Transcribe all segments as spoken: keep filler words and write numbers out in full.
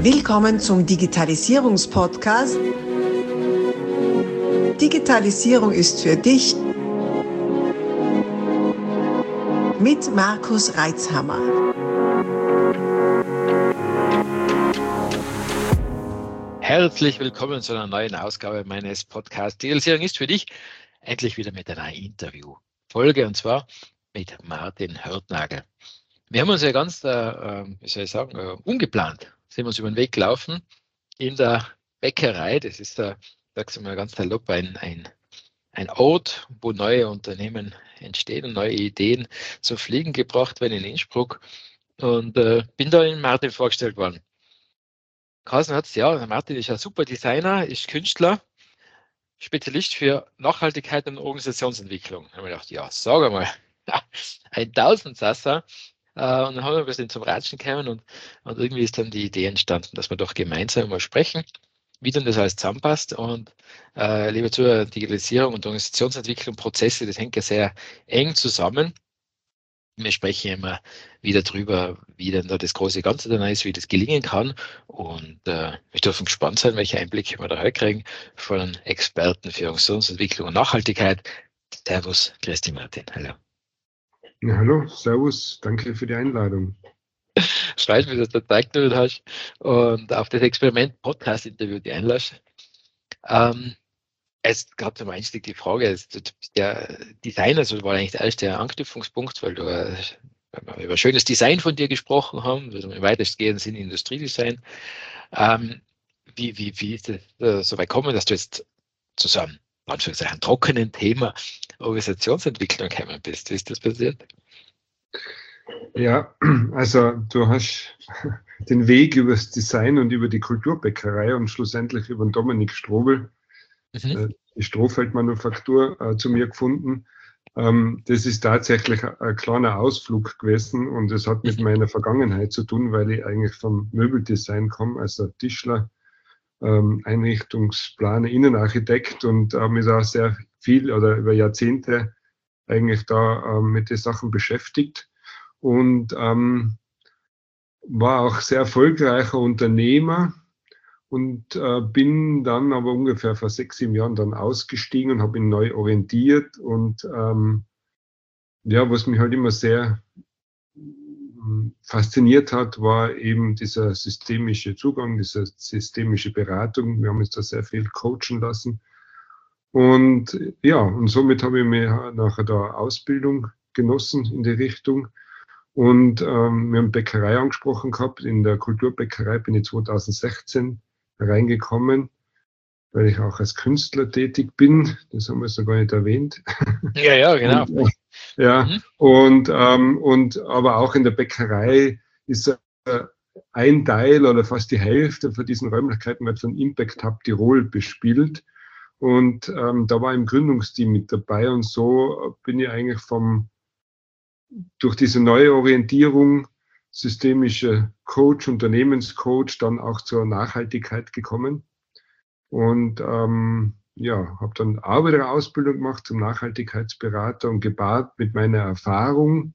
Willkommen zum Digitalisierungspodcast. Digitalisierung ist für dich mit Markus Reitzhammer. Herzlich willkommen zu einer neuen Ausgabe meines Podcasts. Digitalisierung ist für dich. Endlich wieder mit einer Interviewfolge, und zwar mit Martin Hörtnagel. Wir haben uns ja ganz, äh, wie soll ich sagen, äh, ungeplant, sind wir uns über den Weg gelaufen in der Bäckerei. Das ist, äh, sagst du mal ganz salopp, ein, ein, ein Ort, wo neue Unternehmen entstehen und neue Ideen zum Fliegen gebracht werden in Innsbruck. Und äh, bin da in Martin vorgestellt worden. Carsten hat es, ja, Martin ist ein super Designer, ist Künstler, Spezialist für Nachhaltigkeit und Organisationsentwicklung. Da habe ich gedacht, ja, sag einmal, ein Tausendsasser. Uh, und dann haben wir ein bisschen zum Ratschen gekommen und, und irgendwie ist dann die Idee entstanden, dass wir doch gemeinsam mal sprechen, wie denn das alles zusammenpasst. Und uh, liebe Zuhörer, Digitalisierung und Organisationsentwicklung, Prozesse, das hängt ja sehr eng zusammen. Wir sprechen immer wieder drüber, wie denn da das große Ganze dann ist, wie das gelingen kann. Und uh, wir dürfen gespannt sein, welche Einblicke wir da heute kriegen von Experten für Organisationsentwicklung und Nachhaltigkeit. Servus, Christi Martin, hallo. Ja, hallo, servus, danke für die Einladung. Freut mich, dass du Zeit genommen hast und auf das Experiment Podcast-Interview die einlässt. Ähm, es gab zum Einstieg die Frage, es, der Designer, also war eigentlich der erste Anknüpfungspunkt, weil, du, weil wir über schönes Design von dir gesprochen haben, also im weitestgehenden Sinne Industriedesign. Ähm, wie, wie, wie ist es äh, so weit gekommen, dass du jetzt zu so einem, einem trockenen Thema Organisationsentwicklung gekommen bist? Wie ist das passiert? Ja, also du hast den Weg über das Design und über die Kulturbäckerei und schlussendlich über den Dominik Strobel, mhm. die Strohfeldmanufaktur, äh, zu mir gefunden. Ähm, das ist tatsächlich ein, ein kleiner Ausflug gewesen und das hat mit mhm. meiner Vergangenheit zu tun, weil ich eigentlich vom Möbeldesign komme, also Tischler, ähm, Einrichtungsplaner, Innenarchitekt und habe äh, mich da sehr viel oder über Jahrzehnte eigentlich da äh, mit den Sachen beschäftigt. Und ähm, war auch sehr erfolgreicher Unternehmer und äh, bin dann aber ungefähr vor sechs, sieben Jahren dann ausgestiegen und habe ihn neu orientiert. Und ähm, ja, was mich halt immer sehr fasziniert hat, war eben dieser systemische Zugang, diese systemische Beratung. Wir haben uns da sehr viel coachen lassen. Und ja, und somit habe ich mir nachher da Ausbildung genossen in die Richtung. Und ähm, wir haben Bäckerei angesprochen gehabt. In der Kulturbäckerei bin ich zweitausendsechzehn reingekommen, weil ich auch als Künstler tätig bin. Das haben wir so gar nicht erwähnt. Ja, ja, genau. Und, ja, mhm. und, ähm, und aber auch in der Bäckerei ist äh, ein Teil oder fast die Hälfte von diesen Räumlichkeiten wird von Impact Hub Tirol bespielt. Und ähm, da war ich im Gründungsteam mit dabei und so bin ich eigentlich vom durch diese neue Orientierung, systemische Coach, Unternehmenscoach, dann auch zur Nachhaltigkeit gekommen. Und ähm, ja, habe dann auch wieder eine Ausbildung gemacht zum Nachhaltigkeitsberater und gepaart mit meiner Erfahrung,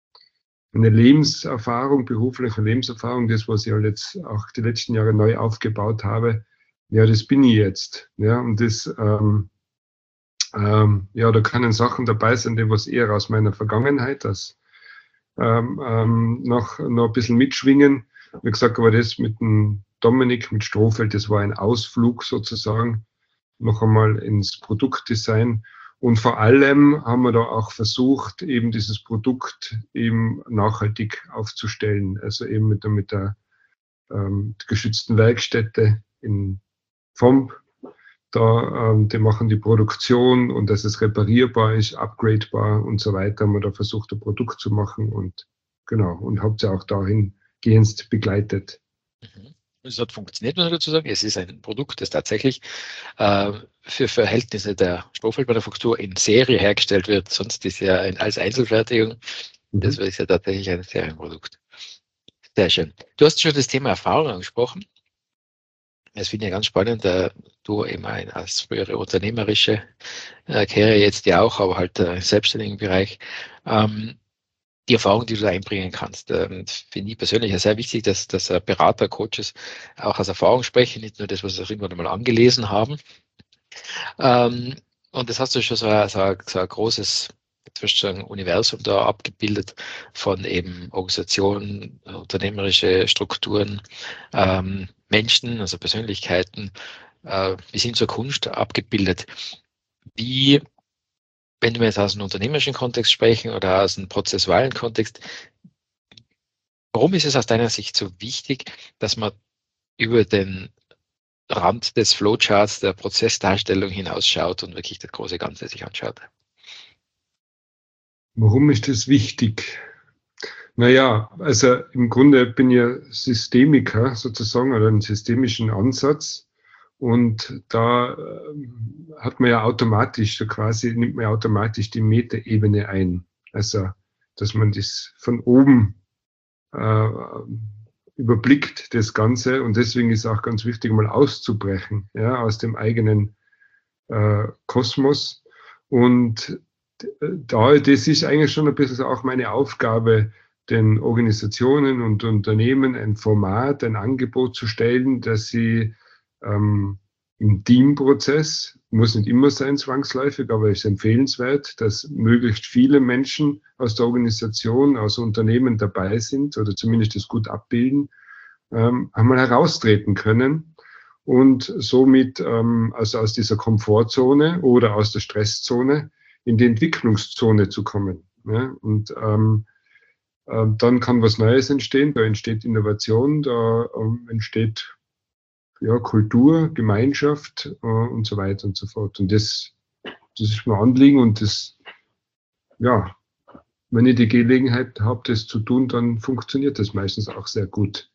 eine Lebenserfahrung, berufliche Lebenserfahrung, das, was ich halt jetzt auch die letzten Jahre neu aufgebaut habe, ja, das bin ich jetzt. Ja, und das, ähm, ähm, ja, da können Sachen dabei sein, die was eher aus meiner Vergangenheit, das Ähm, ähm, noch, noch ein bisschen mitschwingen. Wie gesagt, aber das mit dem Dominik, mit Strohfeld, das war ein Ausflug sozusagen, noch einmal ins Produktdesign. Und vor allem haben wir da auch versucht, eben dieses Produkt eben nachhaltig aufzustellen. Also eben mit der, mit der ähm, geschützten Werkstätte in V O M P. Da, ähm, die machen die Produktion und dass es reparierbar ist, upgradebar und so weiter. Haben wir da versucht, ein Produkt zu machen und genau, und habt ihr auch dahingehend begleitet. Mhm. Es hat funktioniert, muss ich dazu sagen. Es ist ein Produkt, das tatsächlich äh, für Verhältnisse der Strohfeldmanufaktur in Serie hergestellt wird. Sonst ist ja ein, als Einzelfertigung. Mhm. Das ist ja tatsächlich ein Serienprodukt. Sehr schön. Du hast schon das Thema Erfahrung angesprochen. Das finde ich ganz spannend. Äh, du eben ein, als frühere unternehmerische äh, Karriere jetzt ja auch, aber halt äh, im selbstständigen Bereich. Ähm, die Erfahrung, die du da einbringen kannst. Ähm, finde ich persönlich sehr wichtig, dass, dass Berater, Coaches auch aus Erfahrung sprechen, nicht nur das, was sie irgendwann mal angelesen haben. Ähm, und das hast du schon so ein, so ein, so ein großes sagen, Universum da abgebildet von eben Organisationen, unternehmerische Strukturen, ähm, Menschen, also Persönlichkeiten, äh, bis hin zur Kunst abgebildet. Wie, wenn wir jetzt aus einem unternehmerischen Kontext sprechen oder aus einem prozessualen Kontext, warum ist es aus deiner Sicht so wichtig, dass man über den Rand des Flowcharts der Prozessdarstellung hinausschaut und wirklich das große Ganze sich anschaut? Warum ist das wichtig? Naja, also im Grunde bin ich ja Systemiker sozusagen oder einen systemischen Ansatz. Und da äh, hat man ja automatisch, so quasi nimmt man ja automatisch die Metaebene ein. Also, dass man das von oben äh, überblickt, das Ganze. Und deswegen ist auch ganz wichtig, mal auszubrechen, ja, aus dem eigenen äh, Kosmos. Und da, das ist eigentlich schon ein bisschen auch meine Aufgabe, den Organisationen und Unternehmen ein Format, ein Angebot zu stellen, dass sie ähm, im Teamprozess, muss nicht immer sein zwangsläufig, aber es ist empfehlenswert, dass möglichst viele Menschen aus der Organisation, aus Unternehmen dabei sind oder zumindest das gut abbilden, ähm, einmal heraustreten können und somit ähm, also aus dieser Komfortzone oder aus der Stresszone in die Entwicklungszone zu kommen. Ja? Und ähm, äh, dann kann was Neues entstehen, da entsteht Innovation, da ähm, entsteht ja, Kultur, Gemeinschaft äh, und so weiter und so fort. Und das, das ist mir Anliegen und das, ja, wenn ich die Gelegenheit habe, das zu tun, dann funktioniert das meistens auch sehr gut.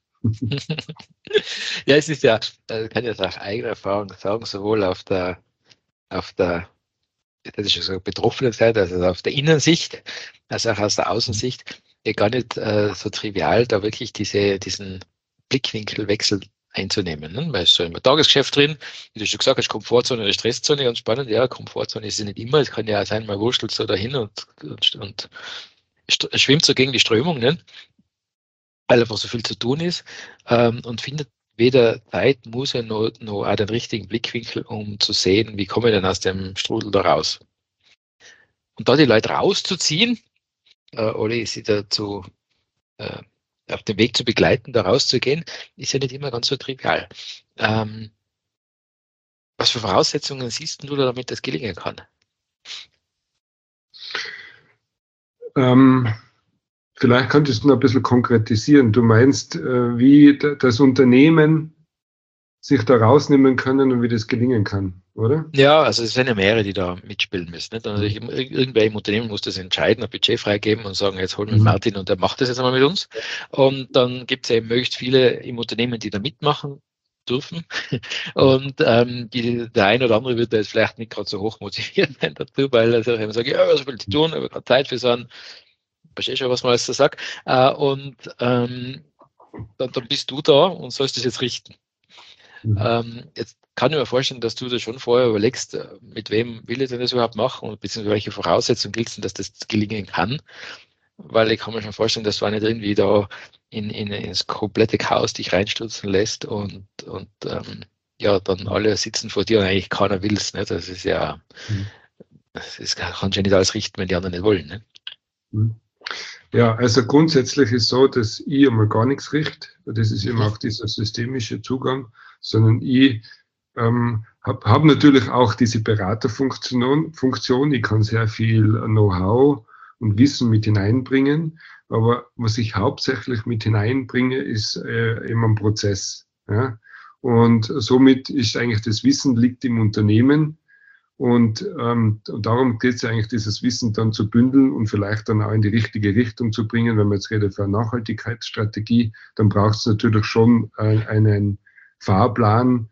Ja, es ist ja, ich kann jetzt auch eigene Erfahrung sagen, sowohl auf der, auf der das ist schon so betroffene Seite, also auf der Innensicht, als auch aus der Außensicht, ja gar nicht äh, so trivial, da wirklich diese, diesen Blickwinkelwechsel einzunehmen. Ne? Weil es so im Tagesgeschäft drin, wie du schon gesagt hast, Komfortzone oder Stresszone, ganz spannend, ja, Komfortzone ist es nicht immer, es kann ja auch sein, man wurschtelt so dahin und, und, und schwimmt so gegen die Strömung, ne? Weil einfach so viel zu tun ist ähm, und findet weder Zeit, Muße noch, noch auch den richtigen Blickwinkel, um zu sehen, wie komme ich denn aus dem Strudel da raus. Und da die Leute rauszuziehen äh, oder sie dazu äh, auf dem Weg zu begleiten, da rauszugehen, ist ja nicht immer ganz so trivial. Ähm, was für Voraussetzungen siehst du da, damit das gelingen kann? Ähm, vielleicht könntest du noch ein bisschen konkretisieren. Du meinst, äh, wie das Unternehmen sich da rausnehmen können und wie das gelingen kann, oder? Ja, also es sind ja mehrere, die da mitspielen müssen. Nicht? Also mhm. Irgendwer im Unternehmen muss das entscheiden, ein Budget freigeben und sagen, jetzt holen wir mhm. Martin und der macht das jetzt einmal mit uns. Und dann gibt es ja eben möglichst viele im Unternehmen, die da mitmachen dürfen. Und ähm, die, der eine oder andere wird da jetzt vielleicht nicht gerade so hoch motiviert sein dazu, weil er eben sagt, ja, was will ich tun, aber gerade Zeit für so einen, verstehe schon, was man alles so sagt. Äh, und ähm, dann, dann bist du da und sollst das jetzt richten. Mhm. Ähm, jetzt kann ich mir vorstellen, dass du das schon vorher überlegst, mit wem will ich denn das überhaupt machen und beziehungsweise welche Voraussetzungen gilt es denn, dass das gelingen kann. Weil ich kann mir schon vorstellen, dass du auch nicht irgendwie da in, in, ins komplette Chaos dich reinstürzen lässt und, und ähm, ja, dann alle sitzen vor dir und eigentlich keiner will es. Ne? Das ist ja, mhm. das ist, kannst du ja nicht alles richten, wenn die anderen nicht wollen. Ne? Mhm. Ja, also grundsätzlich ist so, dass ich einmal gar nichts richte. Das ist eben auch dieser systemische Zugang, sondern ich ähm, habe hab natürlich auch diese Beraterfunktion. Funktion. Ich kann sehr viel Know-how und Wissen mit hineinbringen. Aber was ich hauptsächlich mit hineinbringe, ist äh, eben ein Prozess. Ja? Und somit ist eigentlich das Wissen liegt im Unternehmen. Und, ähm, und darum geht es ja eigentlich, dieses Wissen dann zu bündeln und vielleicht dann auch in die richtige Richtung zu bringen. Wenn man jetzt redet für eine Nachhaltigkeitsstrategie, dann braucht es natürlich schon äh, einen Fahrplan,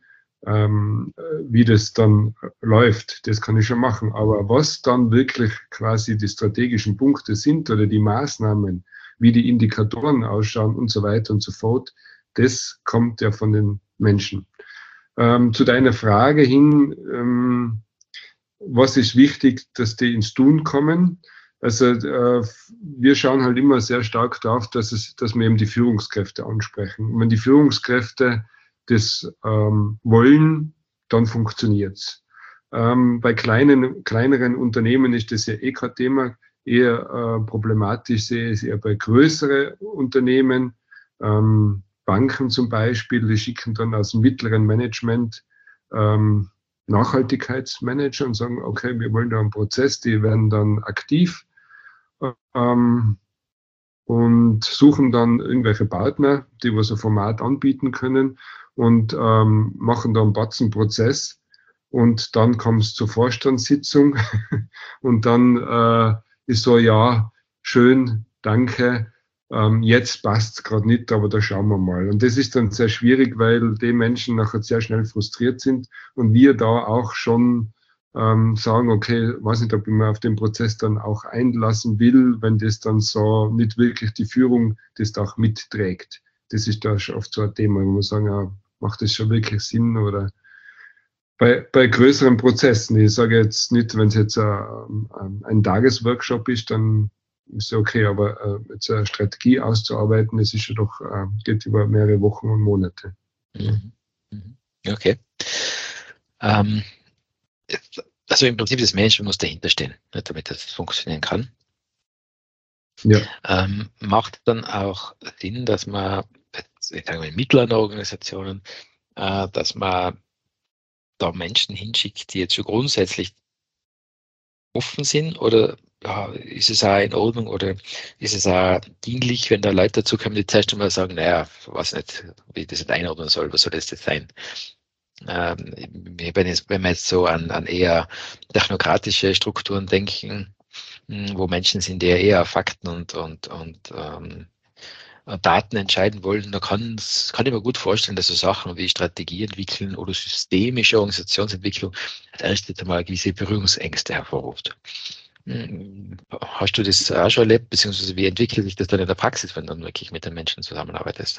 ähm, wie das dann läuft. Das kann ich schon machen. Aber was dann wirklich quasi die strategischen Punkte sind oder die Maßnahmen, wie die Indikatoren ausschauen und so weiter und so fort, das kommt ja von den Menschen. Ähm, zu deiner Frage hin, ähm, was ist wichtig, dass die ins Tun kommen? Also äh, wir schauen halt immer sehr stark darauf, dass, es, dass wir eben die Führungskräfte ansprechen. Und wenn die Führungskräfte das ähm, wollen, dann funktioniert's. Ähm, bei kleinen, kleineren Unternehmen ist das ja eh kein Thema. Eher äh, problematisch sehe ich es eher bei größeren Unternehmen, ähm, Banken zum Beispiel, die schicken dann aus dem mittleren Management ähm, Nachhaltigkeitsmanager und sagen, okay, wir wollen da einen Prozess, die werden dann aktiv ähm, und suchen dann irgendwelche Partner, die was ein Format anbieten können und ähm, machen da einen Batzenprozess und dann kommt es zur Vorstandssitzung und dann äh, ist so, ja, schön, danke, ähm, jetzt passt es gerade nicht, aber da schauen wir mal. Und das ist dann sehr schwierig, weil die Menschen nachher sehr schnell frustriert sind und wir da auch schon ähm, sagen, okay, weiß nicht, ob ich mir auf den Prozess dann auch einlassen will, wenn das dann so nicht wirklich die Führung das da auch mitträgt. Das ist da schon oft so ein Thema, wo wir sagen, ja, macht das schon wirklich Sinn oder bei, bei größeren Prozessen. Ich sage jetzt nicht, wenn es jetzt ein, ein Tagesworkshop ist, dann ist ja okay, aber äh, jetzt eine Strategie auszuarbeiten, das ist ja doch, äh, geht über mehrere Wochen und Monate. Mhm. Okay. Ähm, also im Prinzip das Management muss dahinter stehen, damit das funktionieren kann. Ja. Ähm, macht dann auch Sinn, dass man, ich sage mal, in mittleren Organisationen, äh, dass man da Menschen hinschickt, die jetzt schon grundsätzlich offen sind, oder ja, ist es auch in Ordnung oder ist es auch dienlich, wenn da Leute dazu kommen, die zuerst einmal sagen, naja, ich weiß nicht, wie ich das nicht einordnen soll, was soll das jetzt sein? Ähm, wenn, jetzt, wenn wir jetzt so an, an eher technokratische Strukturen denken, wo Menschen sind, die eher auf Fakten und, und, und ähm, Daten entscheiden wollen, da kann, kann ich mir gut vorstellen, dass so Sachen wie Strategie entwickeln oder systemische Organisationsentwicklung als erstes einmal gewisse Berührungsängste hervorruft. Hast du das auch schon erlebt, beziehungsweise wie entwickelt sich das dann in der Praxis, wenn du dann wirklich mit den Menschen zusammenarbeitest?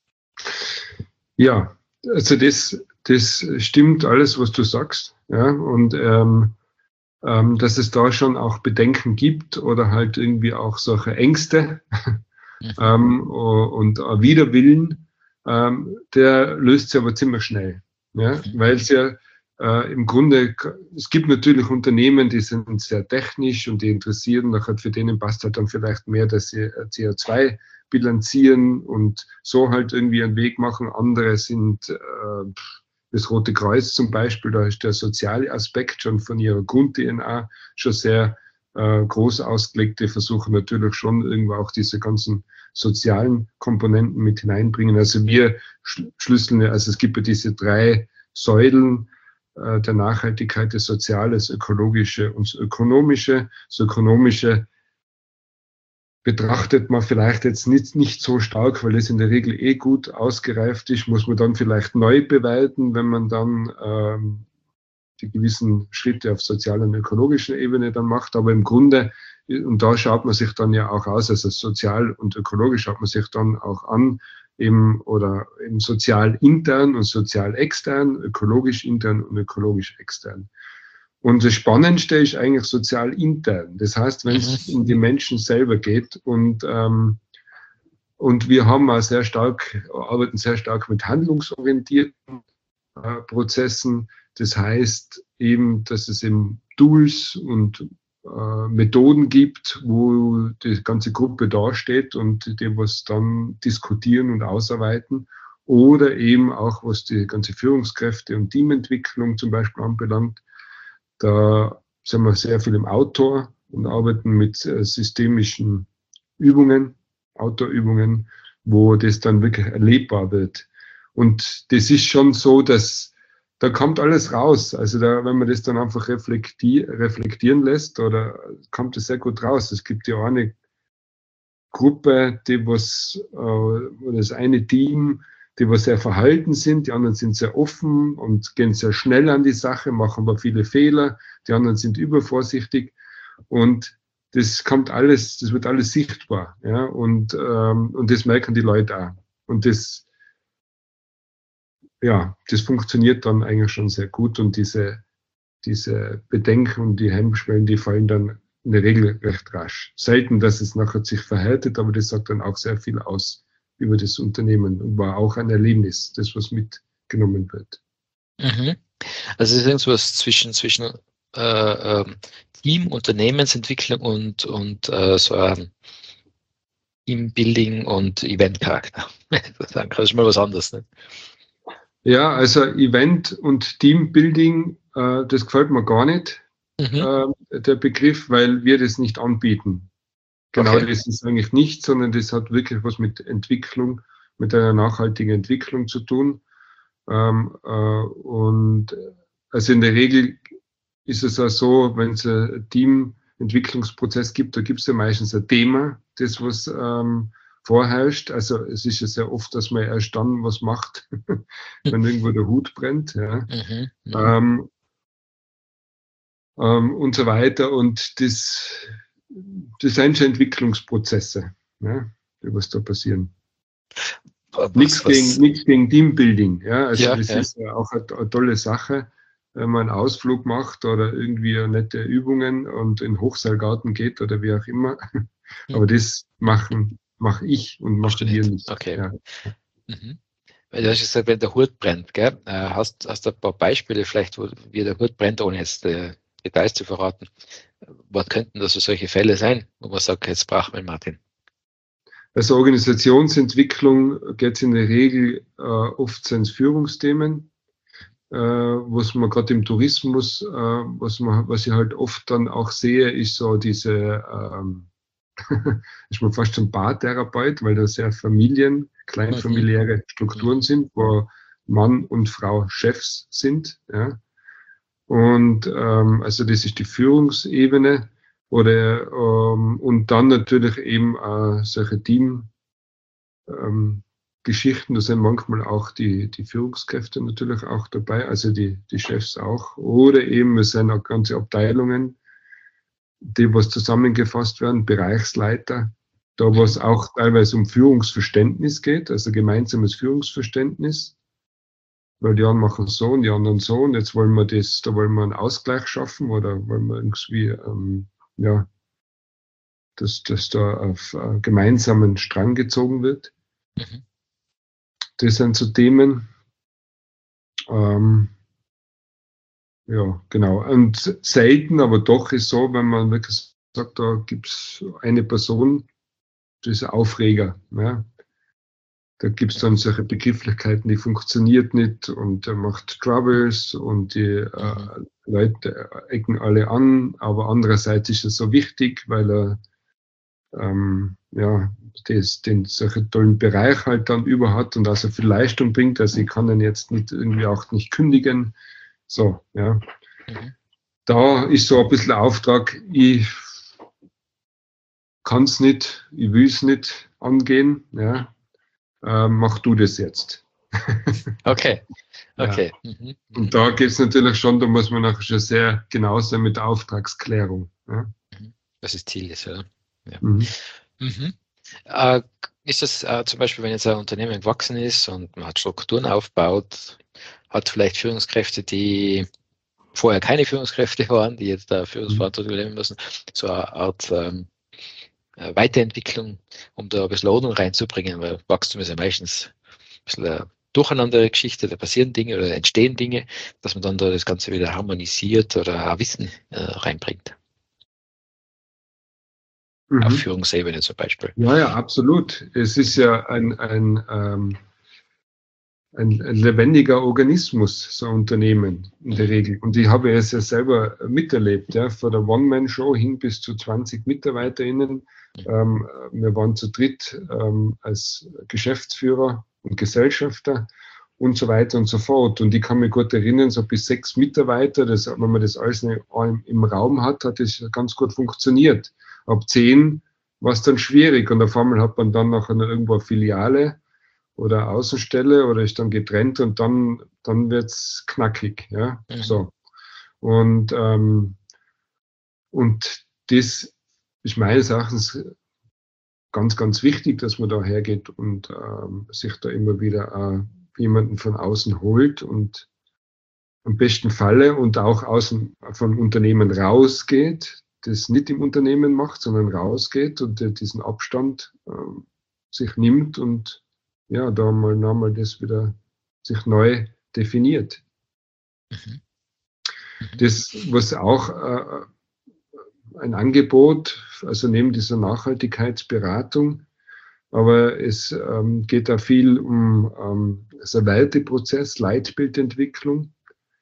Ja, also das, das stimmt alles, was du sagst. Ja, und ähm, ähm, dass es da schon auch Bedenken gibt oder halt irgendwie auch solche Ängste mhm. ähm, und ein Widerwillen, ähm, der löst sich aber ziemlich schnell. Ja, mhm. Weil es ja äh, im Grunde, es gibt natürlich Unternehmen, die sind sehr technisch und die interessieren, nachher für denen passt halt dann vielleicht mehr, dass sie C O zwei bilanzieren und so halt irgendwie einen Weg machen. Andere sind äh, das Rote Kreuz zum Beispiel, da ist der soziale Aspekt schon von ihrer Grund-D N A schon sehr äh, groß ausgelegt. Die versuchen natürlich schon irgendwo auch diese ganzen sozialen Komponenten mit hineinbringen. Also wir schlüsseln, also es gibt ja diese drei Säulen äh, der Nachhaltigkeit, das Soziale, das Ökologische und das Ökonomische. Das Ökonomische betrachtet man vielleicht jetzt nicht, nicht so stark, weil es in der Regel eh gut ausgereift ist, muss man dann vielleicht neu bewerten, wenn man dann ähm, die gewissen Schritte auf sozialer und ökologischer Ebene dann macht. Aber im Grunde, und da schaut man sich dann ja auch aus, also sozial und ökologisch schaut man sich dann auch an, eben, oder eben sozial intern und sozial extern, ökologisch intern und ökologisch extern. Und das Spannendste ist eigentlich sozial intern. Das heißt, wenn es mhm. um die Menschen selber geht und, ähm, und wir haben auch sehr stark, arbeiten sehr stark mit handlungsorientierten äh, Prozessen. Das heißt eben, dass es eben Tools und äh, Methoden gibt, wo die ganze Gruppe dasteht und die was dann diskutieren und ausarbeiten. Oder eben auch, was die ganze Führungskräfte und Teamentwicklung zum Beispiel anbelangt. Da sind wir sehr viel im Outdoor und arbeiten mit äh, systemischen Übungen, Outdoor-Übungen, wo das dann wirklich erlebbar wird. Und das ist schon so, dass da kommt alles raus. Also da, wenn man das dann einfach reflektier, reflektieren lässt, oder kommt das sehr gut raus. Es gibt ja eine Gruppe, die was, äh, das eine Team, die was sehr verhalten sind, die anderen sind sehr offen und gehen sehr schnell an die Sache, machen aber viele Fehler, die anderen sind übervorsichtig und das kommt alles, das wird alles sichtbar, ja, und, ähm, und das merken die Leute auch. Und das, ja, das funktioniert dann eigentlich schon sehr gut und diese, diese Bedenken und die Hemmschwellen, die fallen dann in der Regel recht rasch. Selten, dass es nachher sich verhärtet, aber das sagt dann auch sehr viel aus über das Unternehmen und war auch ein Erlebnis, das was mitgenommen wird. Mhm. Also es ist irgendwas zwischen, zwischen äh, äh, Team, Unternehmensentwicklung und, und äh, so ein Teambuilding und Eventcharakter. Dann kann ich mal was anderes. Ne? Ja, also Event und Teambuilding, äh, das gefällt mir gar nicht, Mhm. äh, der Begriff, weil wir das nicht anbieten. Genau, Okay. das ist eigentlich nicht, sondern das hat wirklich was mit Entwicklung, mit einer nachhaltigen Entwicklung zu tun. Ähm, äh, und also in der Regel ist es auch so, wenn es ein Teamentwicklungsprozess gibt, da gibt es ja meistens ein Thema, das was ähm, vorherrscht. Also es ist ja sehr oft, dass man erst dann was macht, wenn irgendwo der Hut brennt. Ja. Mhm. Mhm. Ähm, ähm, und so weiter. Und das, das sind schon Entwicklungsprozesse, ja, die was da passieren. Was, Nichts gegen, was, nichts gegen Teambuilding. Ja, also ja, das ja. ist ja auch eine, eine tolle Sache, wenn man einen Ausflug macht oder irgendwie nette Übungen und in den Hochseilgarten geht oder wie auch immer. Hm. Aber das machen, mache ich und Machst du machen wir nicht. nicht. Okay. Ja. Mhm. Weil du hast gesagt, wenn der Hut brennt, gell? Äh, Hast, hast du ein paar Beispiele vielleicht, wo, wie der Hut brennt, ohne jetzt äh, Details zu verraten? Was könnten das für solche Fälle sein, wo man sagt, jetzt braucht man Martin? Also Organisationsentwicklung geht es in der Regel äh, oft ins Führungsthemen, äh, was man gerade im Tourismus, äh, was man, was ich halt oft dann auch sehe, ist so diese, ähm, ist man fast schon Paartherapeut, weil da sehr Familien, Mhm. kleinfamiliäre Mhm. Strukturen sind, wo Mann und Frau Chefs sind. Ja. Und ähm, also das ist die Führungsebene. Oder ähm, und dann natürlich eben äh, solche Team, ähm, Geschichten, da sind manchmal auch die, die Führungskräfte natürlich auch dabei, also die, die Chefs auch. Oder eben es sind auch ganze Abteilungen, die was zusammengefasst werden, Bereichsleiter, da wo es Mhm. auch teilweise um Führungsverständnis geht, also gemeinsames Führungsverständnis, weil die einen machen so und die anderen so und jetzt wollen wir das, da wollen wir einen Ausgleich schaffen oder wollen wir irgendwie, ähm, ja, dass, dass da auf äh, gemeinsamen Strang gezogen wird. Mhm. Das sind so Themen. Ähm, ja, genau. Und selten, aber doch ist so, wenn man wirklich sagt, da gibt es eine Person, das ist ein Aufreger. Ja. Da gibt es dann solche Begrifflichkeiten, die funktioniert nicht und er macht Troubles und die äh, Mhm. Leute ecken alle an, aber andererseits ist er so wichtig, weil er ähm, ja, das, den solchen tollen Bereich halt dann über hat und also viel Leistung bringt. Also ich kann ihn jetzt nicht irgendwie auch nicht kündigen. So, ja. Mhm. Da ist so ein bisschen Auftrag, ich kann es nicht, ich will es nicht angehen, ja. Äh, mach du das jetzt. Okay, Ja. okay. Mhm. Und Mhm. da geht es natürlich schon, da muss man nachher schon sehr genau sein mit der Auftragsklärung. Ja. Mhm. Das ist Ziel ist, oder? Ja. Mhm. Mhm. Äh, ist das äh, zum Beispiel, wenn jetzt ein Unternehmen gewachsen ist und man hat Strukturen aufgebaut, hat vielleicht Führungskräfte, die vorher keine Führungskräfte waren, die jetzt da Mhm. Führungsverantwortung übernehmen müssen, so eine Art ähm, äh, Weiterentwicklung, um da ein bisschen Ordnung reinzubringen, weil Wachstum ist ja meistens ein bisschen eine durcheinander Geschichte, da passieren Dinge oder entstehen Dinge, dass man dann da das Ganze wieder harmonisiert oder auch Wissen äh, reinbringt. Auf Mhm. Führungsebene zum Beispiel. Ja, ja, absolut. Es ist ja ein, ein, ähm, ein, ein lebendiger Organismus, so ein Unternehmen in der Mhm. Regel. Und ich habe es ja selber miterlebt, ja, von der One-Man-Show hin bis zu zwanzig MitarbeiterInnen. Ähm, wir waren zu dritt ähm, als Geschäftsführer und Gesellschafter und so weiter und so fort. Und ich kann mich gut erinnern, so bis sechs Mitarbeiter, das, wenn man das alles im, im Raum hat, hat das ganz gut funktioniert. Ab zehn war es dann schwierig und auf einmal hat man dann nachher noch irgendwo eine Filiale oder Außenstelle oder ist dann getrennt und dann, dann wird's knackig. Ja? Mhm. So. Und, ähm, und das ist meines Erachtens ganz, ganz wichtig, dass man da hergeht und ähm, sich da immer wieder äh, jemanden von außen holt und im besten Falle und auch außen vom Unternehmen rausgeht, das nicht im Unternehmen macht, sondern rausgeht und der diesen Abstand äh, sich nimmt und ja, da mal nochmal das wieder sich neu definiert. Mhm. Das, was auch äh, ein Angebot, also neben dieser Nachhaltigkeitsberatung, aber es ähm, geht da viel um ähm, also Werteprozess, Leitbildentwicklung.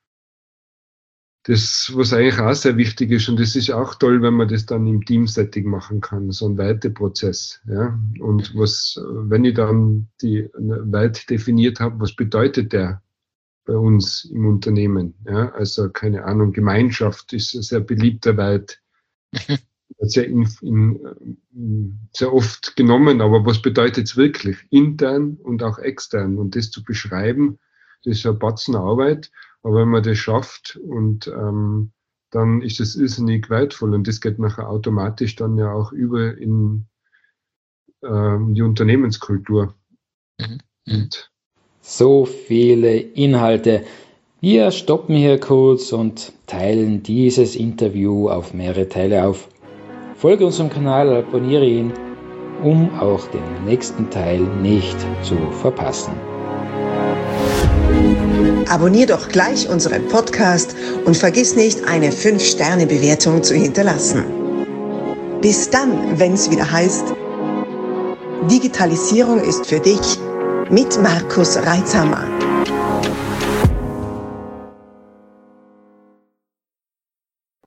Das, was eigentlich auch sehr wichtig ist, und das ist auch toll, wenn man das dann im Teamsetting machen kann, so ein Werteprozess. Ja? Und was, wenn ich dann die Wert definiert habe, was bedeutet der bei uns im Unternehmen? Ja? Also keine Ahnung, Gemeinschaft ist ein sehr beliebter Wert. Sehr, in, in, sehr oft genommen, aber was bedeutet es wirklich? Intern und auch extern. Und das zu beschreiben, das ist ein Batzen Arbeit, aber wenn man das schafft, und ähm, dann ist es irrsinnig wertvoll und das geht nachher automatisch dann ja auch über in ähm, die Unternehmenskultur. Mhm. Und so viele Inhalte. Wir stoppen hier kurz und teilen dieses Interview auf mehrere Teile auf. Folge unserem Kanal, abonniere ihn, um auch den nächsten Teil nicht zu verpassen. Abonnier doch gleich unseren Podcast und vergiss nicht, eine fünf Sterne Bewertung zu hinterlassen. Bis dann, wenn es wieder heißt, Digitalisierung ist für dich mit Markus Reitzhammer.